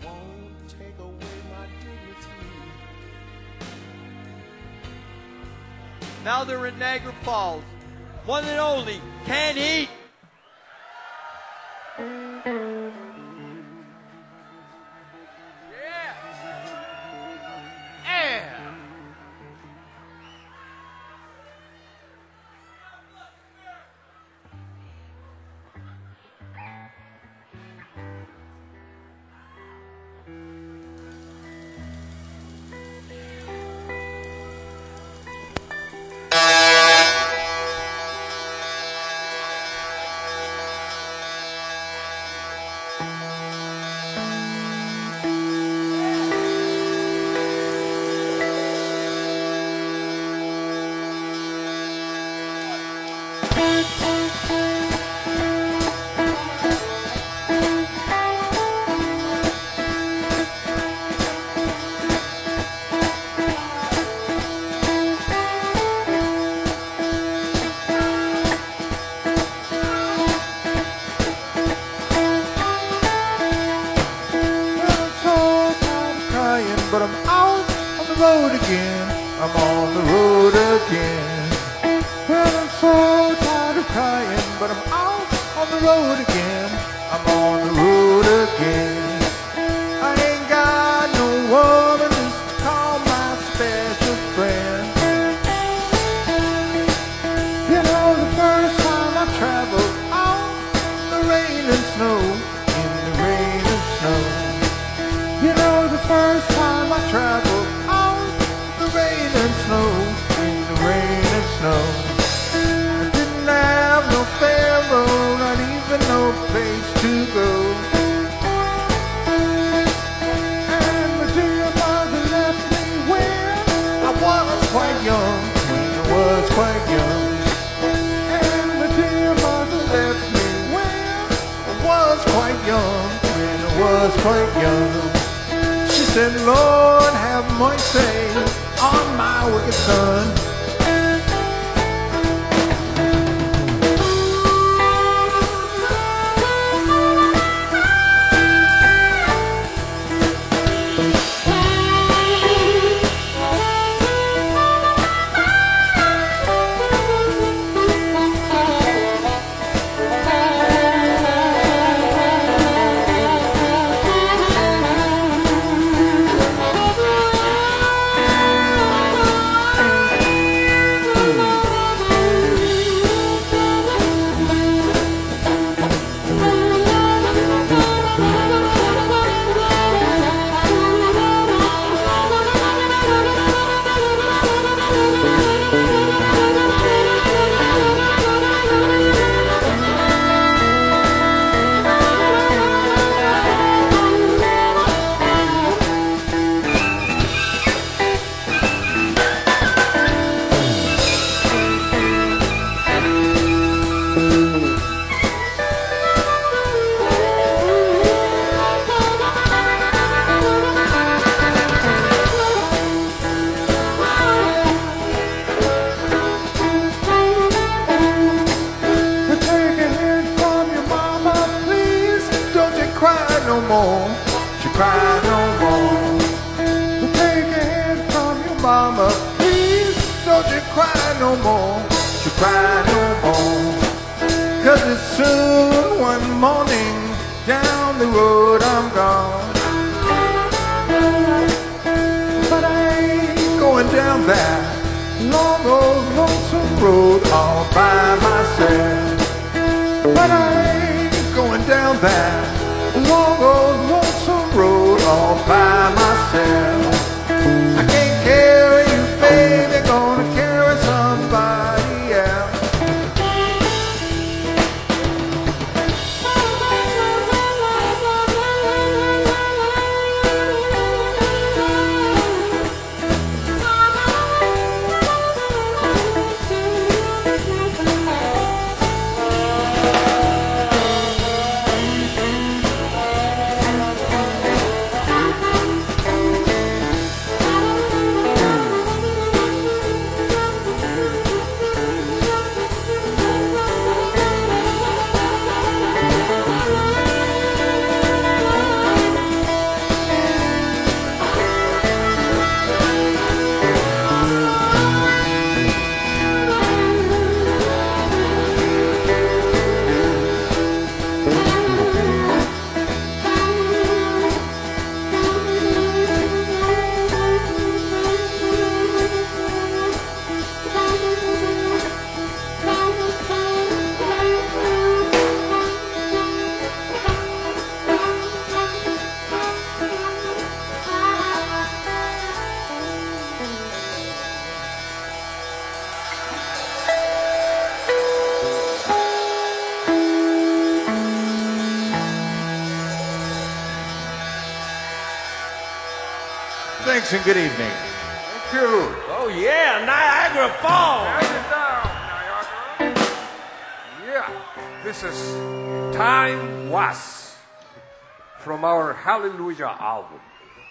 won't take away my dignity. Now they're in Niagara Falls. One and only, Can't Eat. But I'm out on the road again. I'm on the road again. Well, I'm so tired of crying, but I'm out on the road again. I'm on the road again. I ain't got no woman just to call my special friend. You know, the first time I traveled out in the rain and snow, in the rain and snow. You know, the first time I traveled out in the rain and snow, in the rain and snow. I didn't have no pharaoh, not even no place to go. And my dear mother left me when I was quite young, when I was quite young. And my dear mother left me when I was quite young, when I was quite young. She said, Lord, have mercy on my wicked son. No more, she cried no more. Well, take your hand from your mama, please. Don't you cry no more, she cry no more. 'Cause it's soon one morning, down the road I'm gone. But I ain't going down that long old lonesome road all by myself. But I ain't going down that long old lonesome road all by myself. I can't carry you, baby, gonna carry somebody else. Thanks and good evening. Thank you. Oh, yeah, Niagara Falls. Down, Niagara. Yeah, this is Time Was from our Hallelujah album.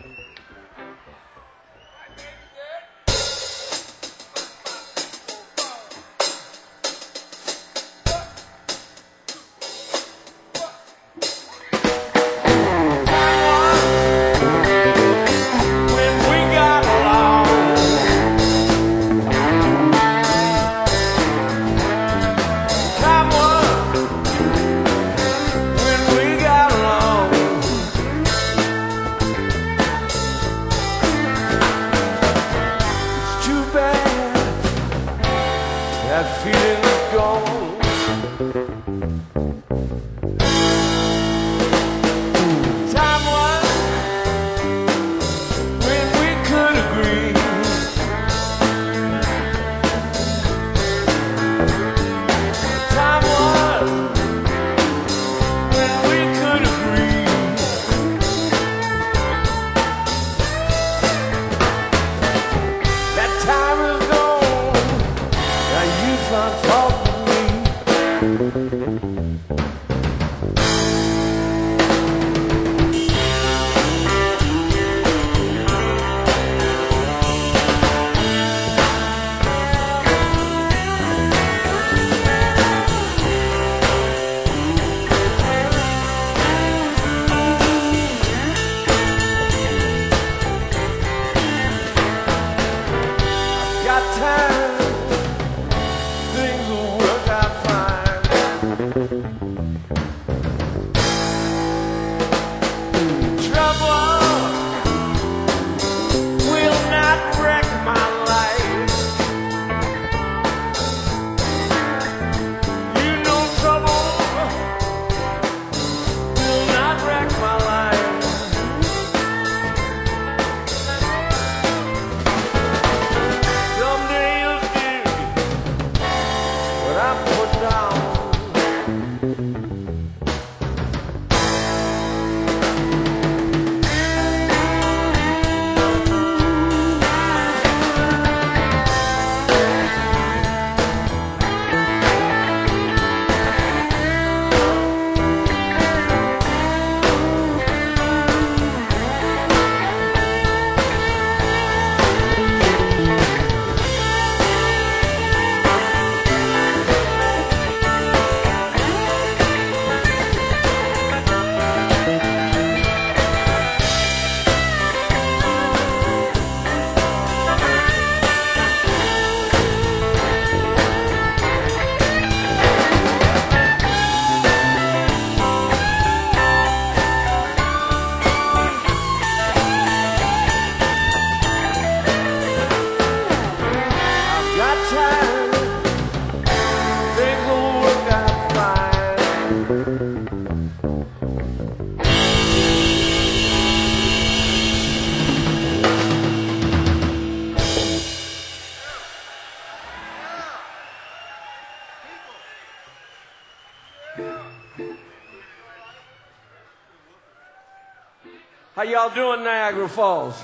How y'all doing, Niagara Falls?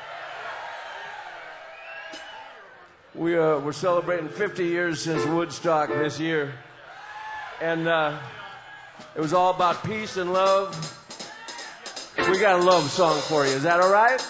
We're celebrating 50 years since Woodstock this year. And it was all about peace and love. We got a love song for you. Is that all right?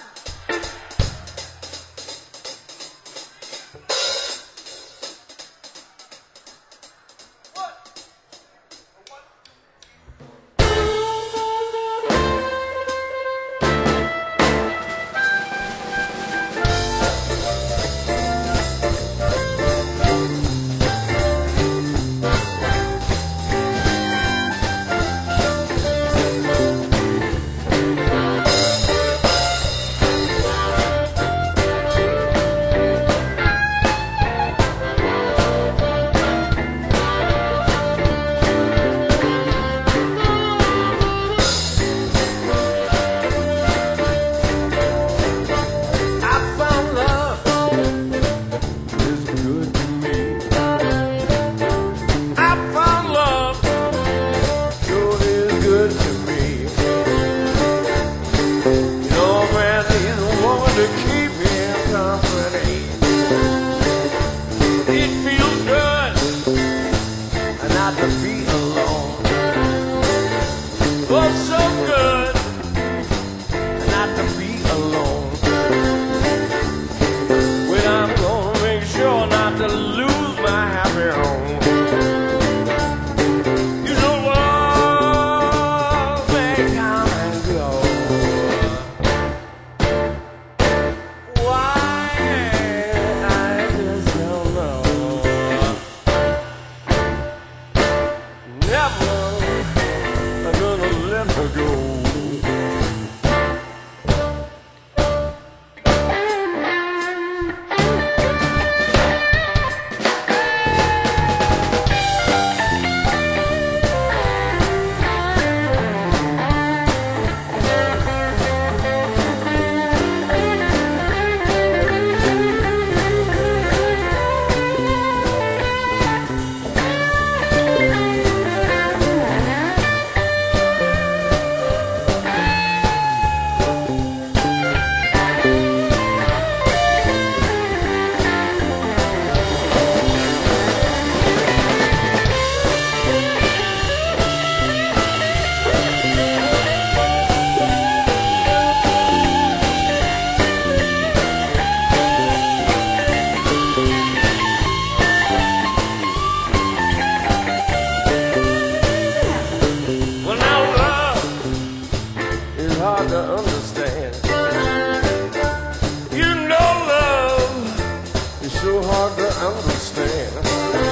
hard to understand.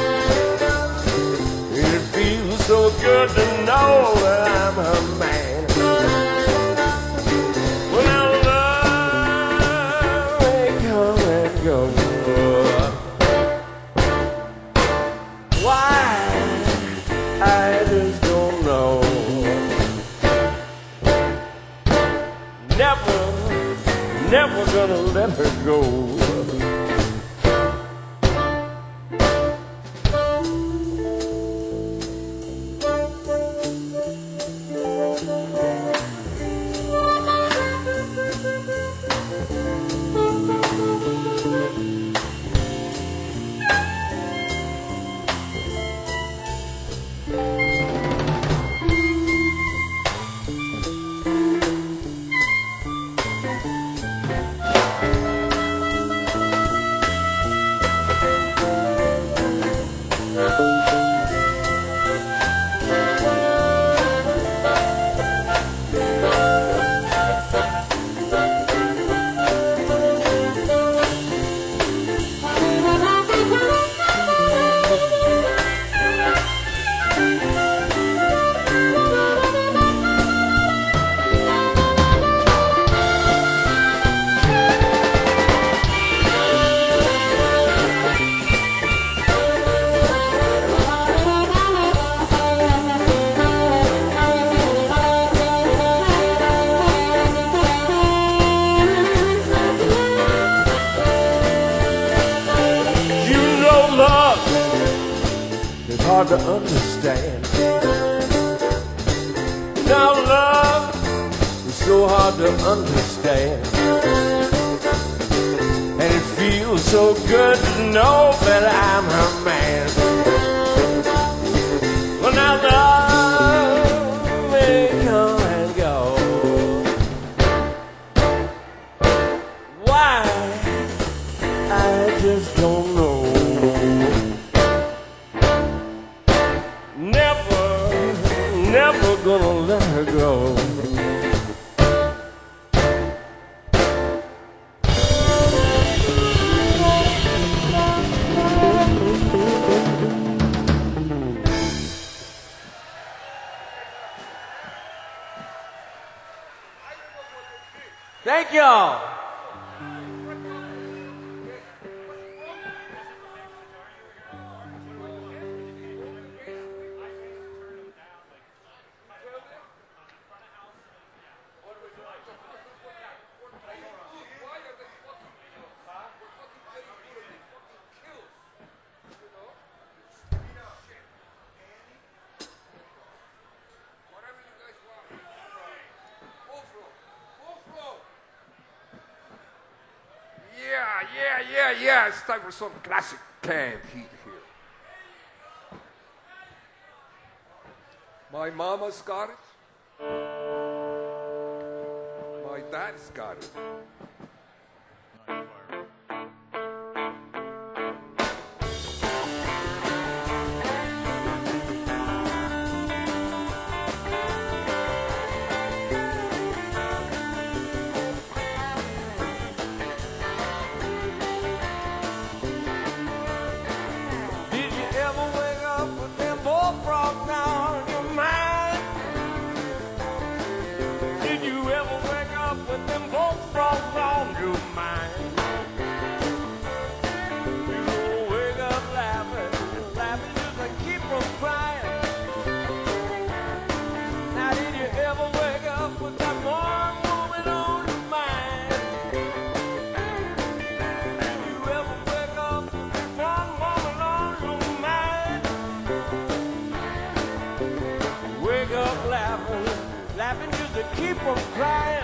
It feels so good to know that I'm her man. Well, now love may come and go. Why? I just don't know. Never gonna let her go. Hard to understand. Now love is so hard to understand. And it feels so good to know that I'm her man. Well, now love may come and go. Why? I just don't know. Never gonna let her go. Thank y'all. Yeah, it's time for some classic canned heat here. My mama's got it. My dad's got it. Laughing just to keep from crying.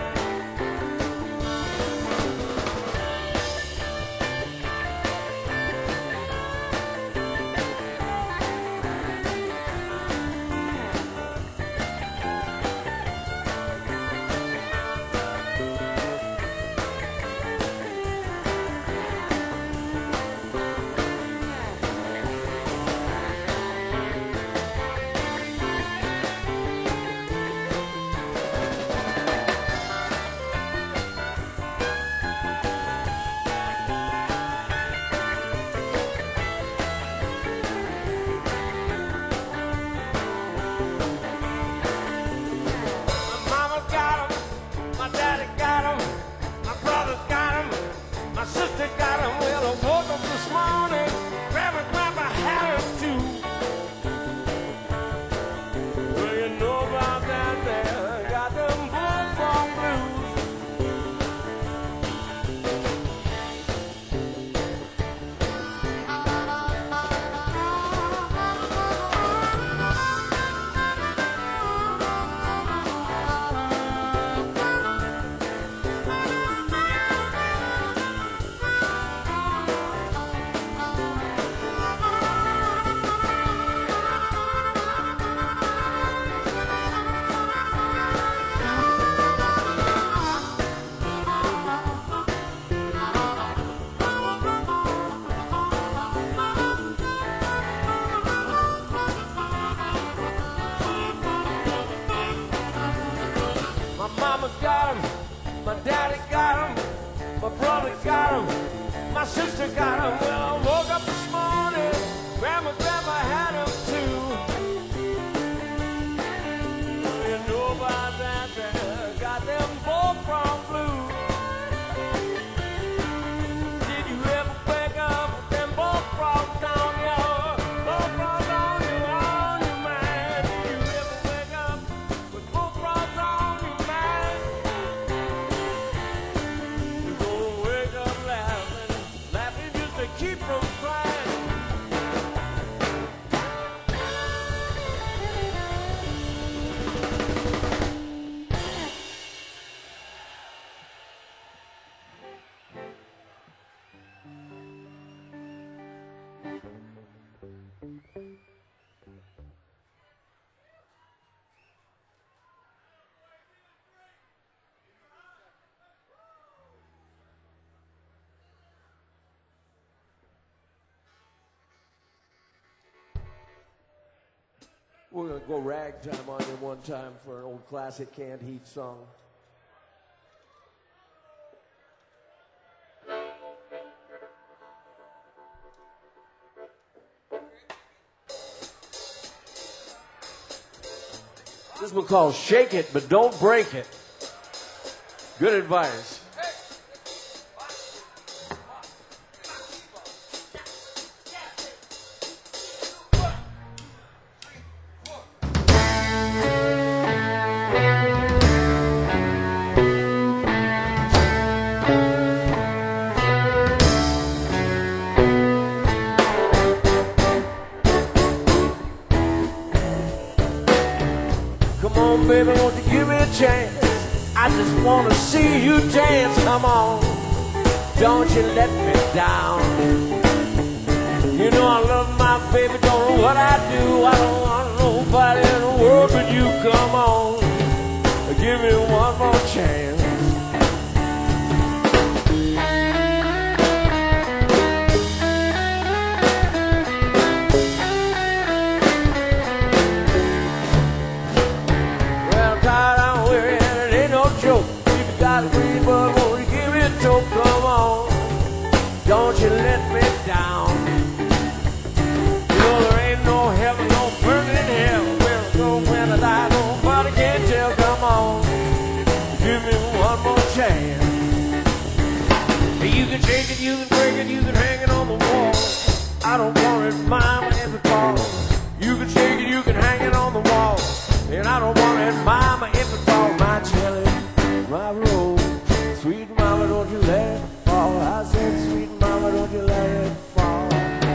sister got them. Well, I woke up this morning, grandma had them too. You know about that, got them both from blue. Did you ever wake up with them both frogs on your, both frogs on your mind? Did you ever wake up with both frogs on your mind? You're gonna wake up laughing just to keep from crying. We're going to go ragtime on you one time for an old classic Canned Heat song. This one called Shake It, But Don't Break It. Good advice. Come on, baby, won't you give me a chance? I just want to see you dance. Come on, don't you let me down. You know I love my baby, don't know what I do. I don't want nobody in the world but you. Come on, give me one more chance. Come on, don't you let me down. You know there ain't no heaven, no burning hell. Where I go when I die, nobody can tell. Come on, give me one more chance. You can shake it, you can break it, you can hang it on the wall. I don't want it mine if it falls. You can shake it, you can hang it on the wall. And I don't want it mine if it falls. My jelly, my roll. Sweet mama, don't you let it fall. I said, sweet mama, don't you let it fall.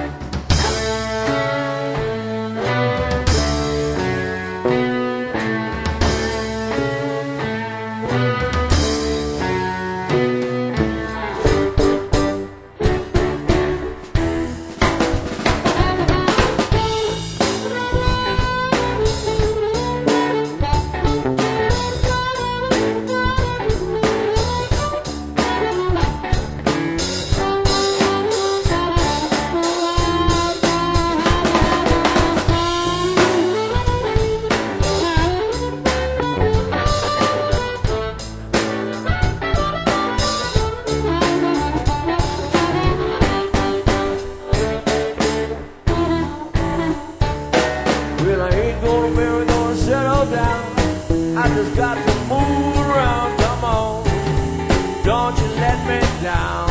I just got to move around, come on, don't you let me down.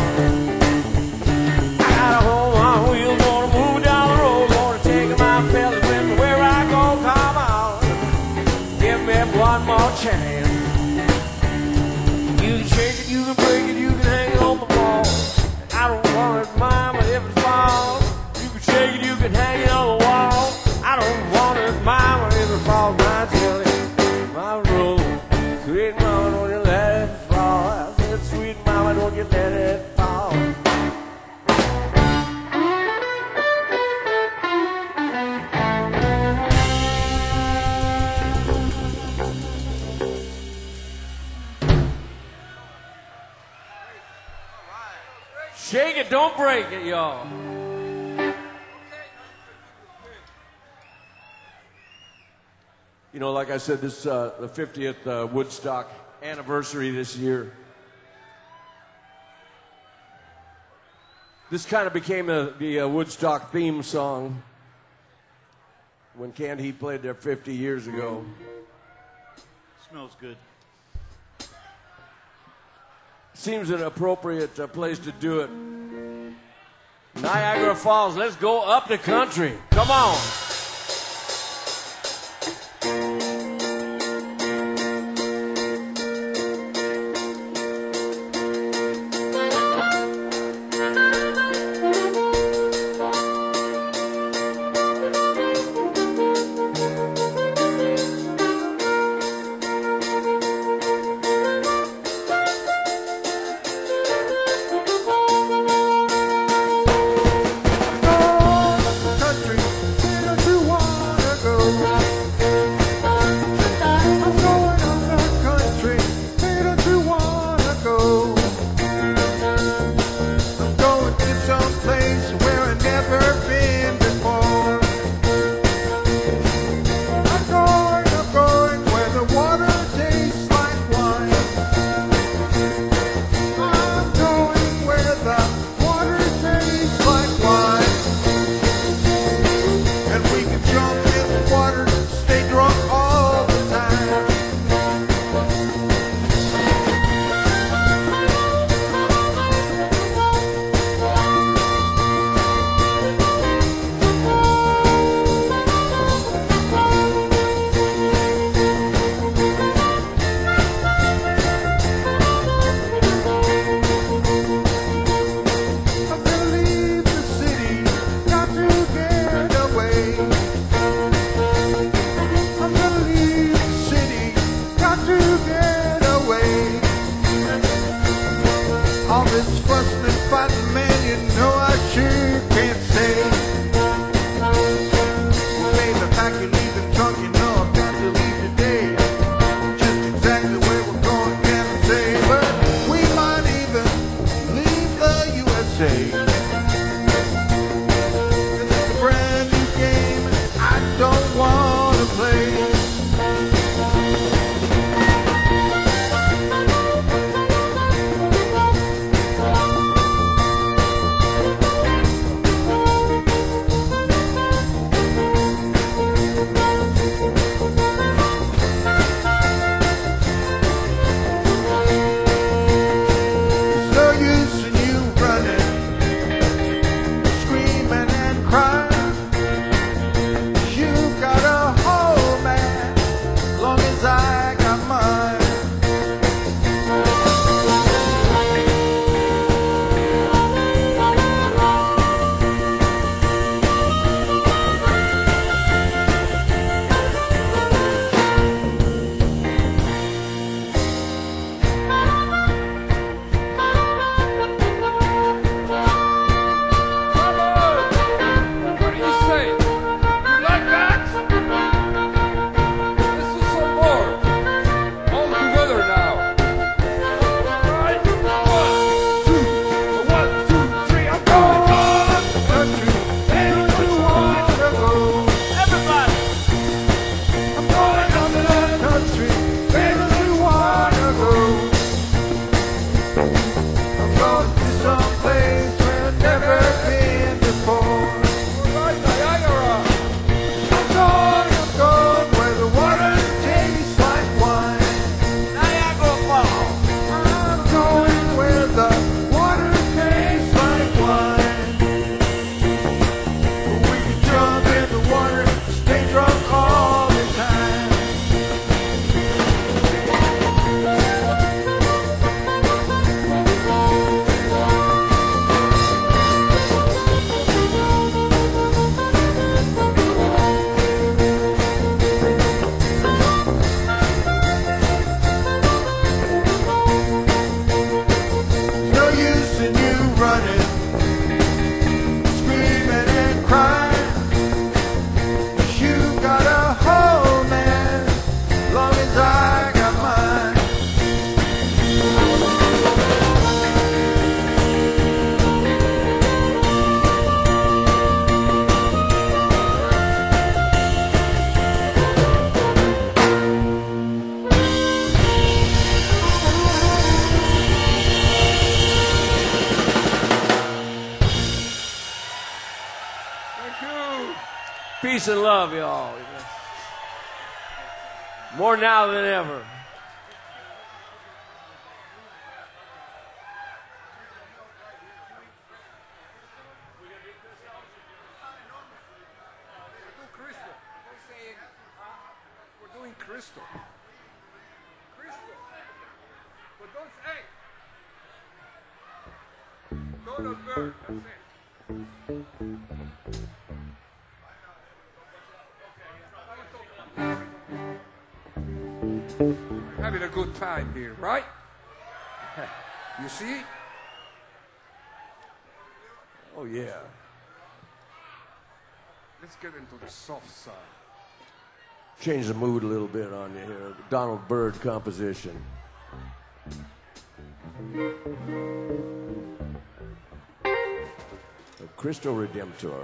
I got a home on wheels, gonna move down the road, gonna take my fellas with me where I go, come on, give me one more chance. You can shake it, you can break it, you can hang it on the wall. I don't want it mine, but if it falls, you can shake it, you can hang it on the wall. I don't want it mine, but if it falls, my jelly. Sweet mama, don't you let it fall. I said, sweet mama, don't you let it fall. Shake it, don't break it, y'all. You know, like I said, this the 50th Woodstock anniversary this year. This kind of became the Woodstock theme song when Canned Heat played there 50 years ago. Smells good. Seems an appropriate place to do it. Niagara Falls, let's go up the country. Come on. Country, Thank you. Peace and love, y'all. More now than ever. Crystal. We're doing Crystal. Crystal. But don't say. Go to bird. That's it. We're having a good time here, right? You see? Oh, yeah. Let's get into the soft side. Change the mood a little bit on you here. Donald Byrd composition. The Cristo Redemptor.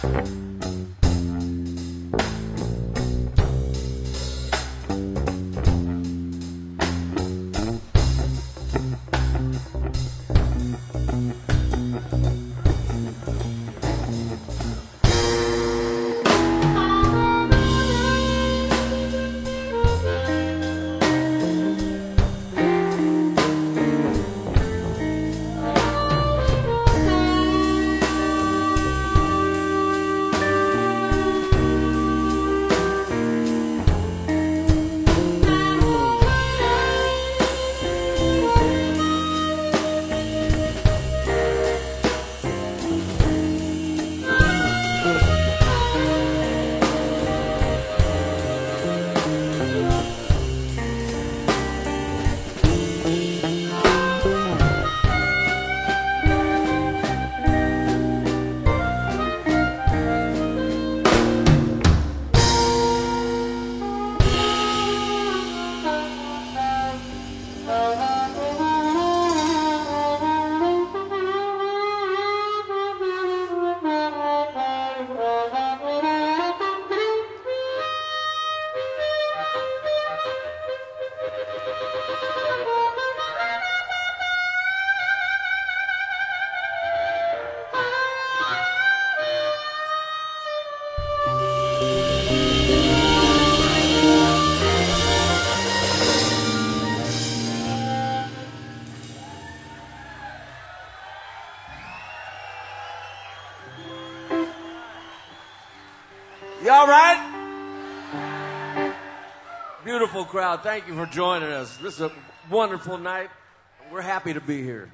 You all right? Beautiful crowd. Thank you for joining us. This is a wonderful night. We're happy to be here.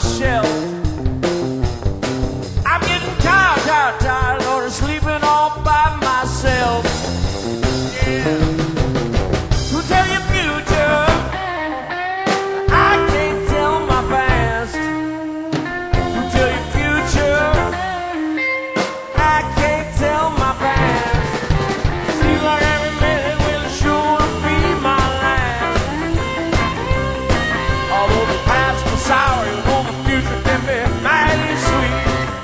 myself. I'm getting tired, Lord, of sleeping all by myself. Yeah. Who tell your future? I can't tell my past. Who tell your future? I can't tell my past. Seems like every minute will sure be my last. Although the past was sour, you know the future can be mighty sweet.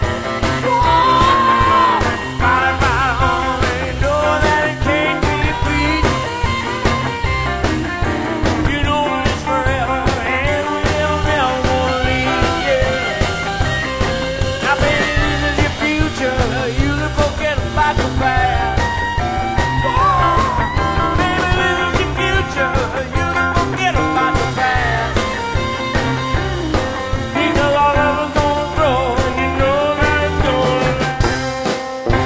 Whoa, fight my own, and know that it can't be beat. You know it's forever, and we'll never leave. Yeah. Now, baby, this is your future. You can forget about the past. Whoa, baby, this is your future. You can forget about the past. Because all of us gonna grow, and you know that it's gonna last.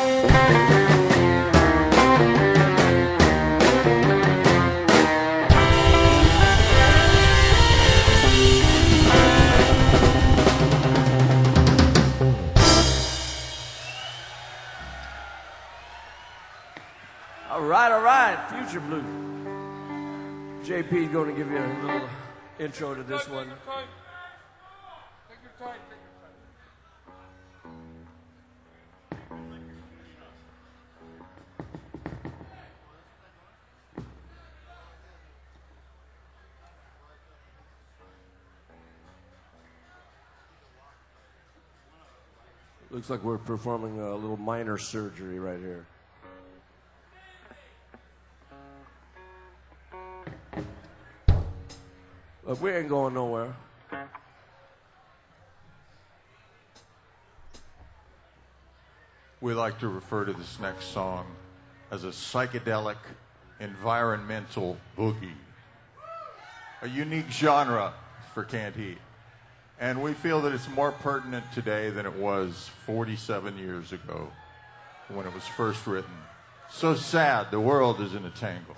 All right, Future Blue. JP's going to give you a little intro to this one. Take your time. Looks like we're performing a little minor surgery right here. Look, we ain't going nowhere. We like to refer to this next song as a psychedelic environmental boogie, a unique genre for Canned Heat. And we feel that it's more pertinent today than it was 47 years ago when it was first written. So sad, the world is in a tangle.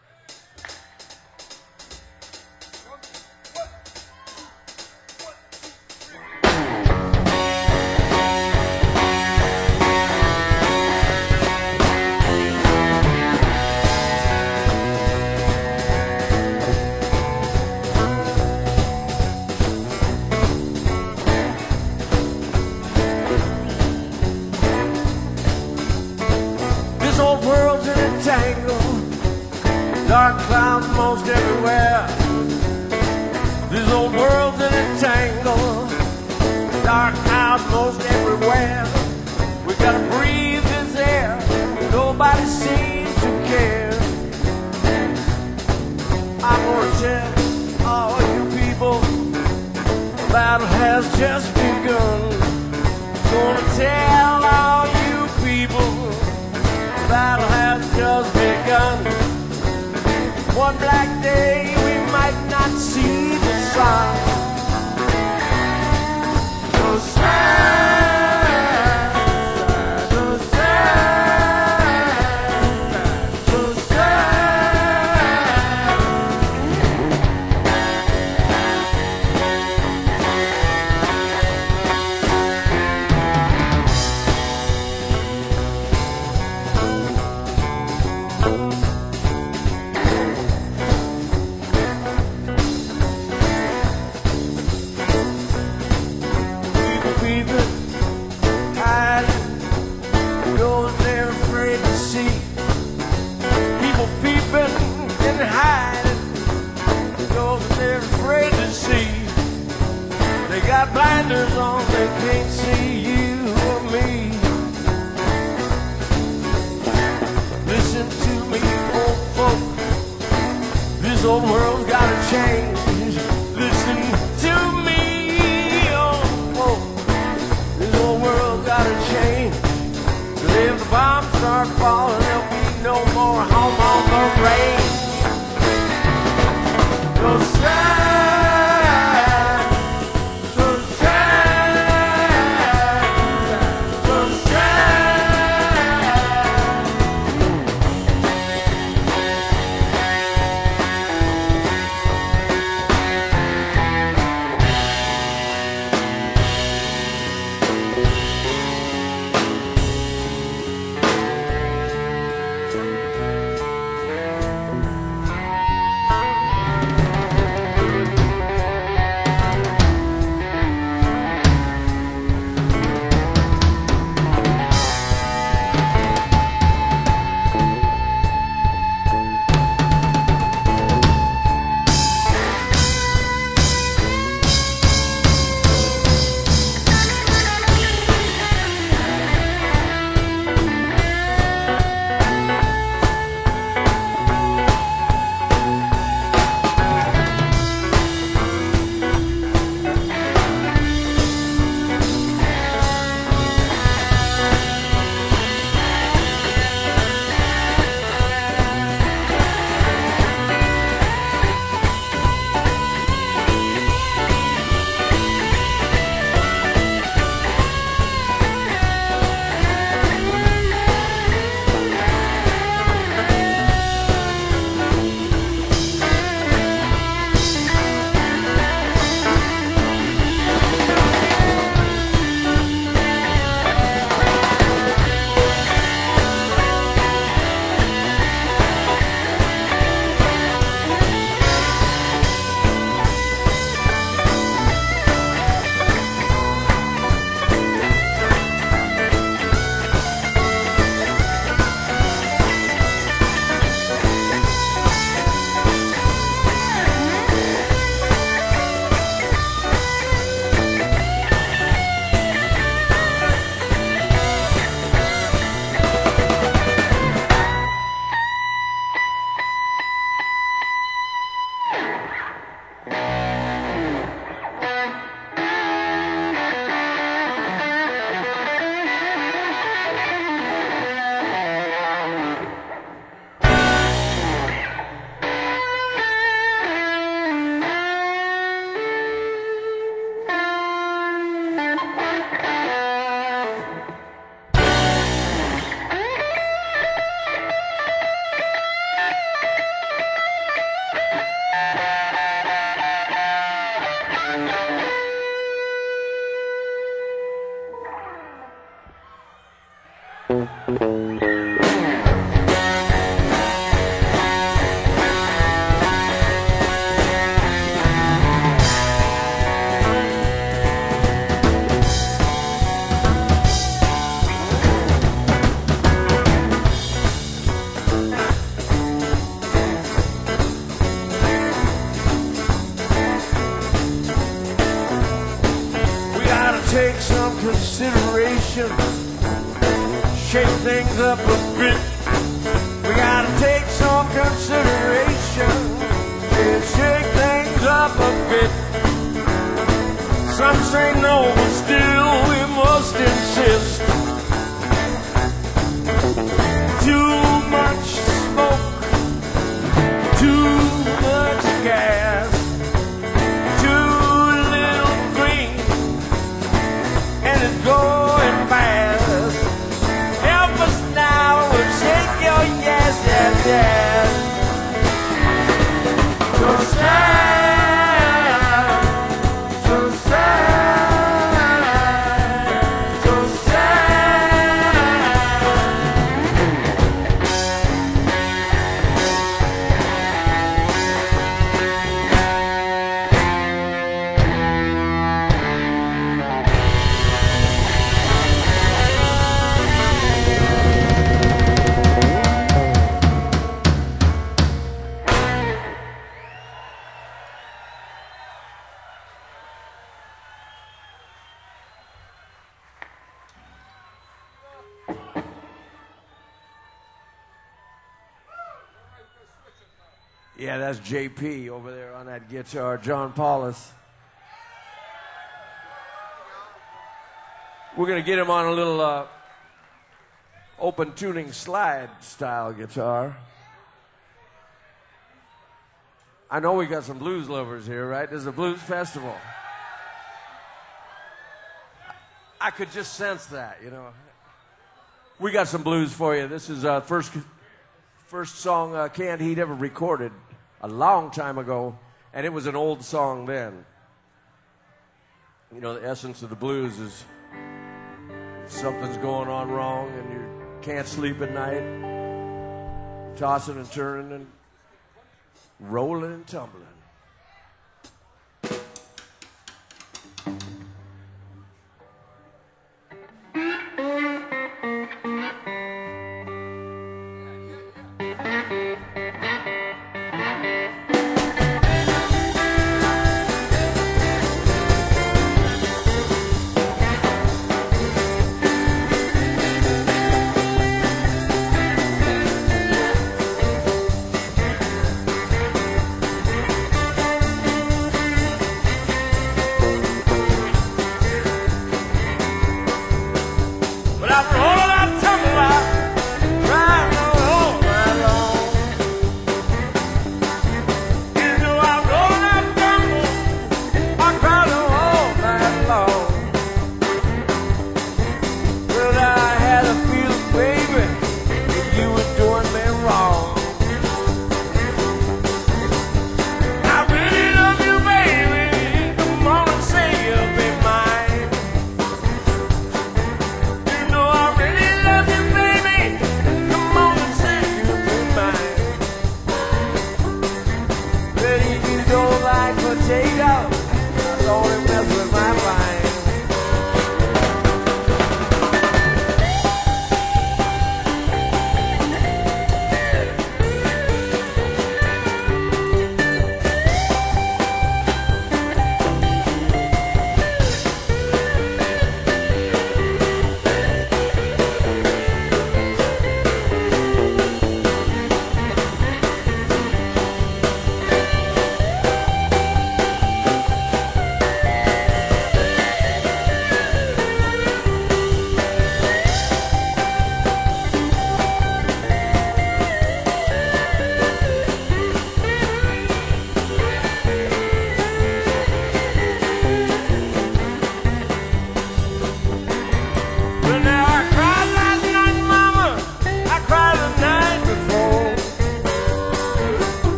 This old world's in a tangle, dark clouds most everywhere. This old world's in a tangle, dark clouds most everywhere. We gotta breathe this air, nobody seems to care. I'm gonna tell all you people, the battle has just begun. Gonna tell all you people, the battle has just begun. One black day we might not see the sun. So sad, so sad, so sad. People hiding, those they're afraid to see. People peeping and hiding, those they're afraid to see. They got blinders on, they can't see you or me. Listen to me, old folk, this old world's gotta change. Listen to me, old folk, this old world gotta change. 'Cause if the bombs start falling, there'll be no more home on the range. So sad, so sad, so sad. We gotta take some consideration, shake things up a bit. We gotta take some consideration, shake things up a bit. Some say no, but still we must insist. Too much smoke, too much gas, too little green, and it's going fast. Help us now and shake your yes, yes, yes. So sad, so sad, so sad. Yeah, that's JP over there on that guitar, John Paulus. We're going to get him on a little open tuning slide style guitar. I know we got some blues lovers here, right? There's a blues festival. I could just sense that, you know. We got some blues for you. This is first song Canned Heat ever recorded a long time ago, and it was an old song then. You know, the essence of the blues is something's going on wrong and you can't sleep at night, tossing and turning and rolling and tumbling.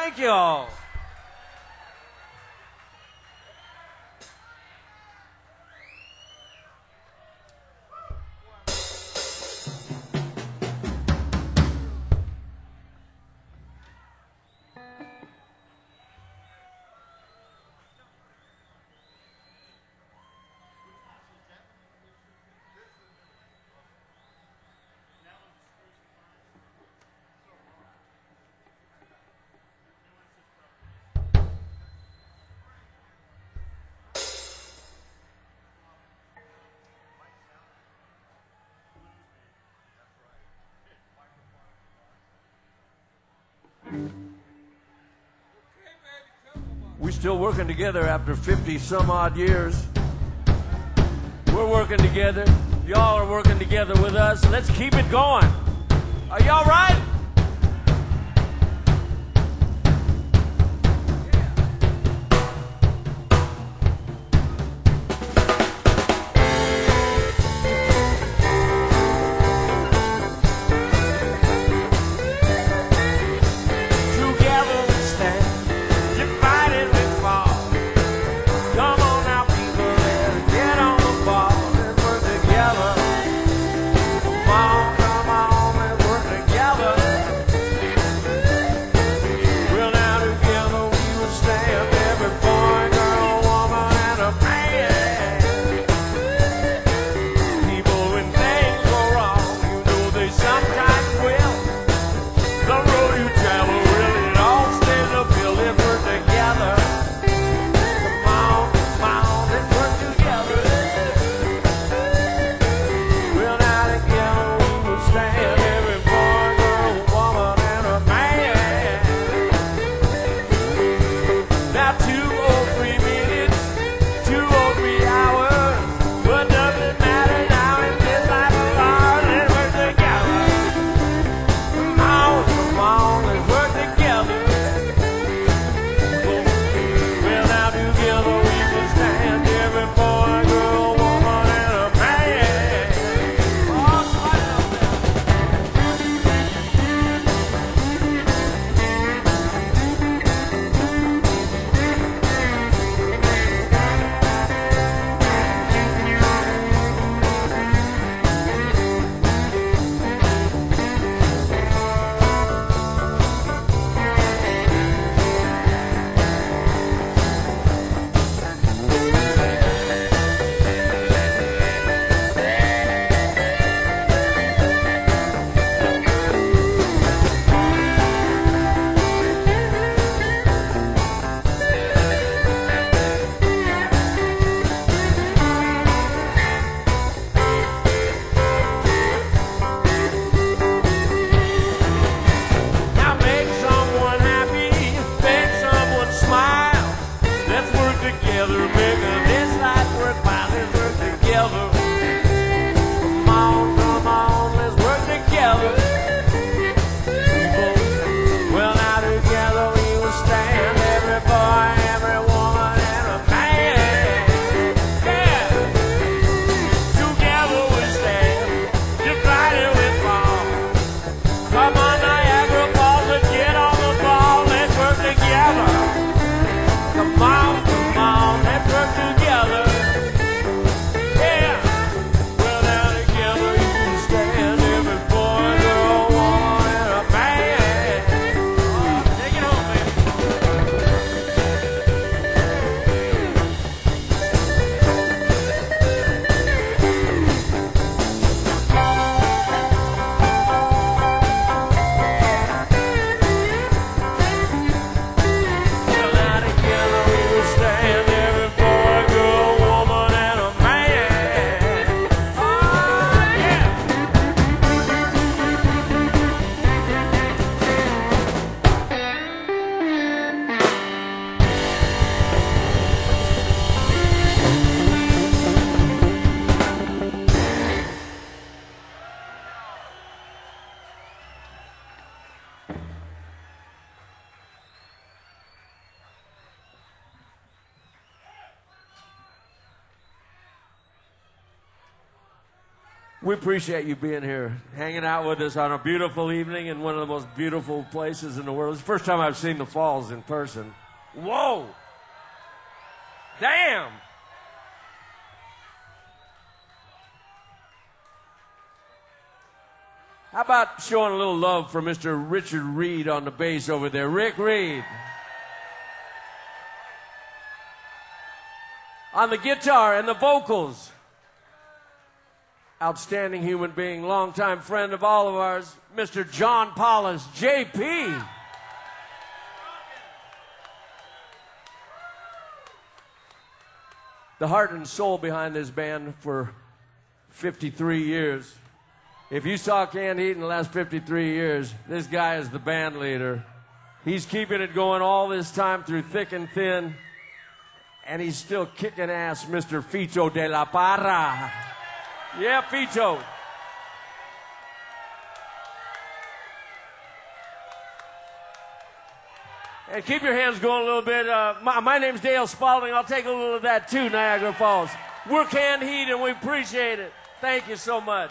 Thank you all. We're still working together after 50 some odd years. We're working together. Y'all are working together with us. Let's keep it going. Are y'all right? Together we stand, divided we fall. Come on now, people, let's get on the ball and work together. Come on, and work together. We appreciate you being here, hanging out with us on a beautiful evening in one of the most beautiful places in the world. It's the first time I've seen the falls in person. Whoa! Damn! How about showing a little love for Mr. Richard Reed on the bass over there? Rick Reed. On the guitar and the vocals. Outstanding human being, longtime friend of all of ours, Mr. John Paulus, JP. The heart and soul behind this band for 53 years. If you saw Canned Heat in the last 53 years, this guy is the band leader. He's keeping it going all this time through thick and thin, and he's still kicking ass, Mr. Fito de la Parra. Yeah, Fito. And keep your hands going a little bit. My name's Dale Spalding. I'll take a little of that too, Niagara Falls. We're Canned Heat, and we appreciate it. Thank you so much.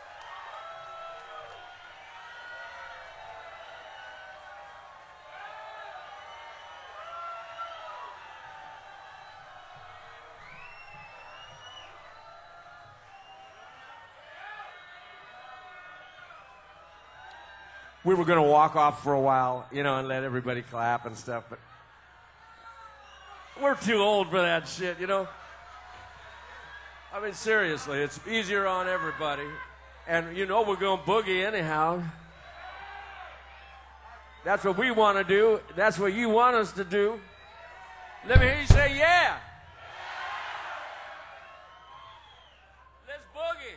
We were going to walk off for a while, you know, and let everybody clap and stuff, but we're too old for that shit, you know? I mean, seriously, it's easier on everybody. And, you know, we're going to boogie anyhow. That's what we want to do. That's what you want us to do. Let me hear you say, yeah. Let's boogie.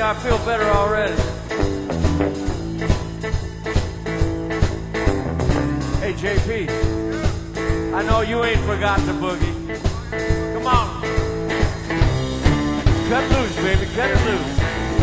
I feel better already. Hey, JP, I know you ain't forgot the boogie. Come on. Cut loose, baby, cut it loose.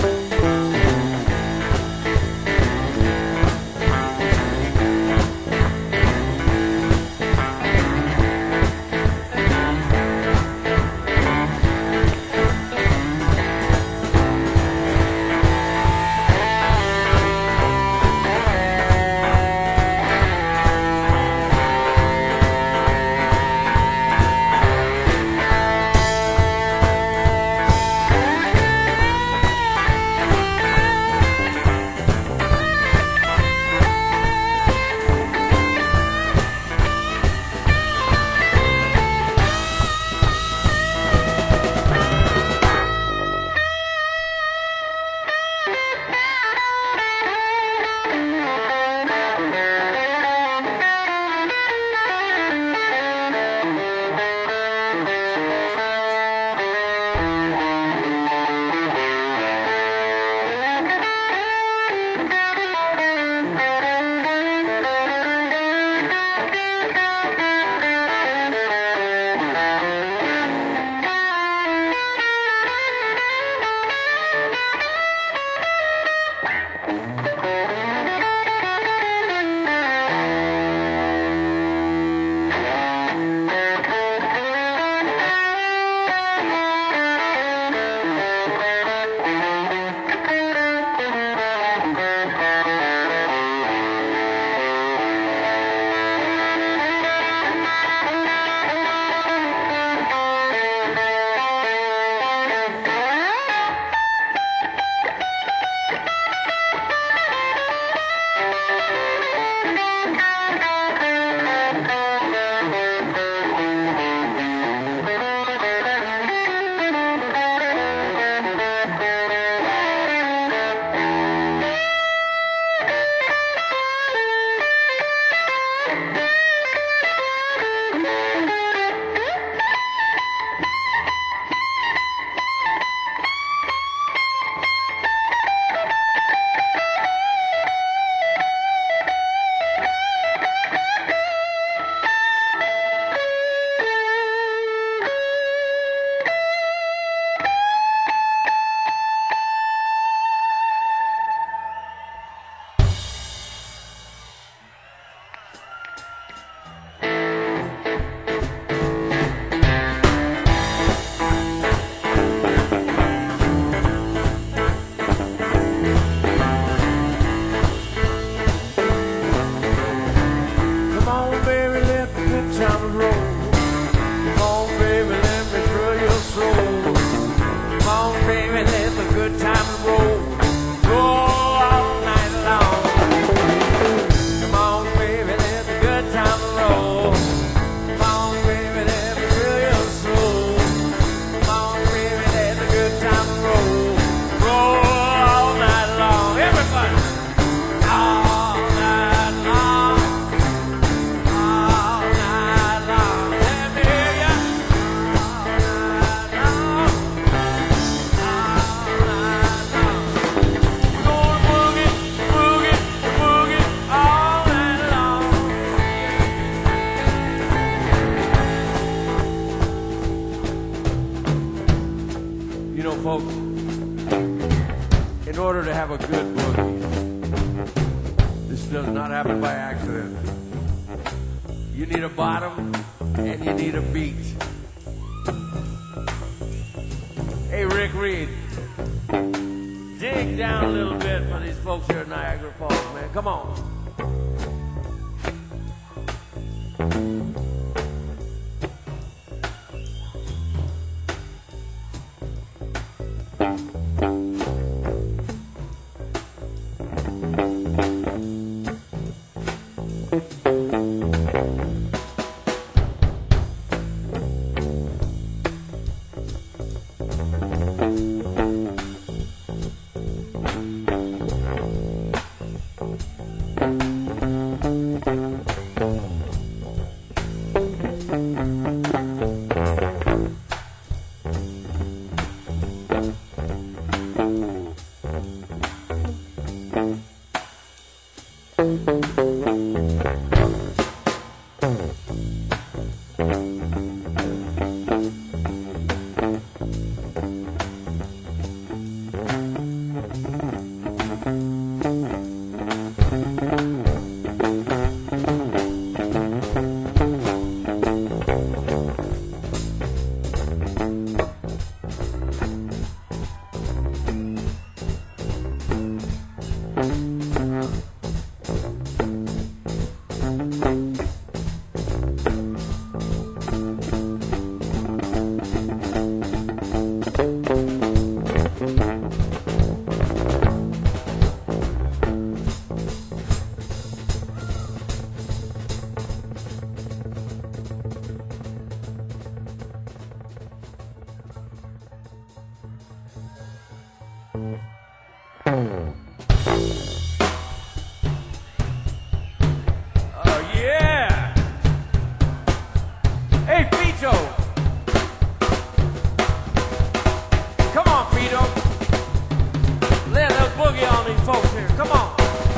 folks, in order to have a good boogie, this does not happen by accident. You need a bottom and you need a beat. Hey, Rick Reed, dig down a little bit for these folks here at Niagara Falls, man. Come on. Oh, yeah. Hey, Fito. Come on, Fito. Lay a little boogie on these folks here. Come on.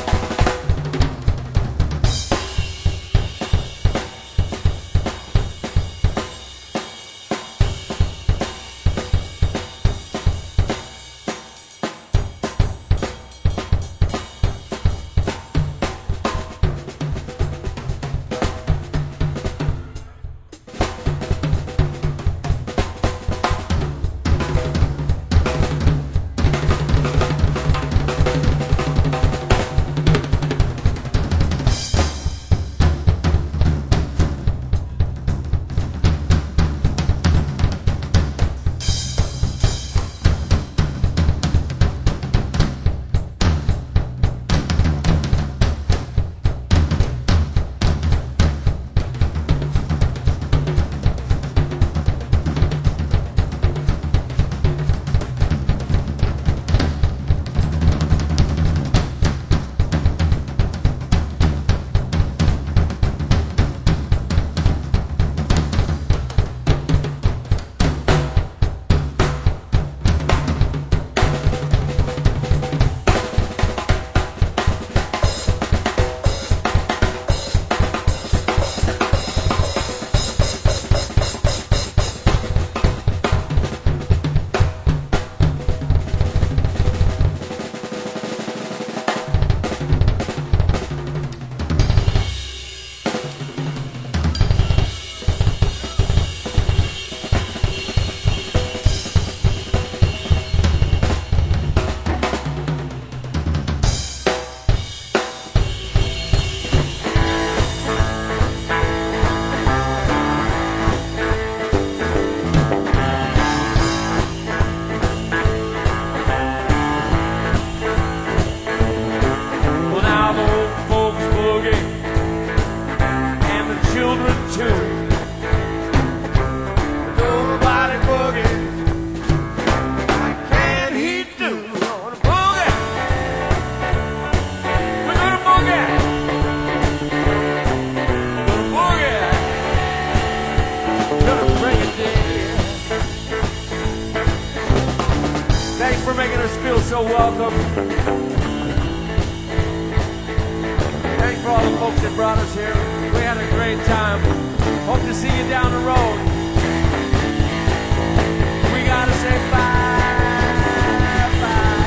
For making us feel so welcome. Thanks for all the folks that brought us here. We had a great time. Hope to see you down the road. We gotta say bye, bye,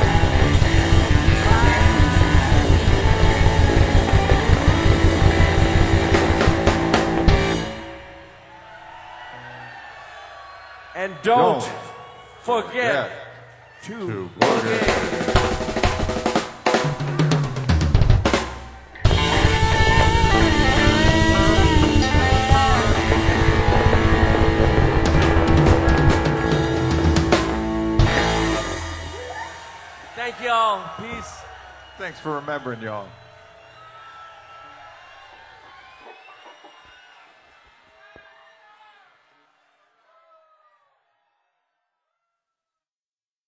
bye. And don't forget to boogie. Thank y'all. Peace. Thanks for remembering, y'all.